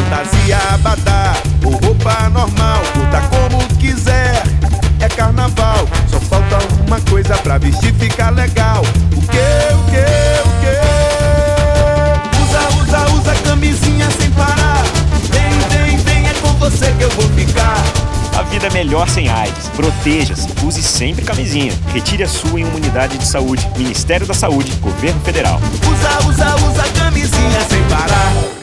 fantasia abadá ou roupa normal, curta como quiser, é carnaval. Só falta uma coisa pra vestir ficar legal. O que? Usa camisinha sem parar. Vem, é com você que eu vou ficar. A vida é melhor sem AIDS. Proteja-se. Use sempre camisinha. Retire a sua em uma unidade de saúde. Ministério da Saúde, Governo Federal. Usa camisinha sem parar.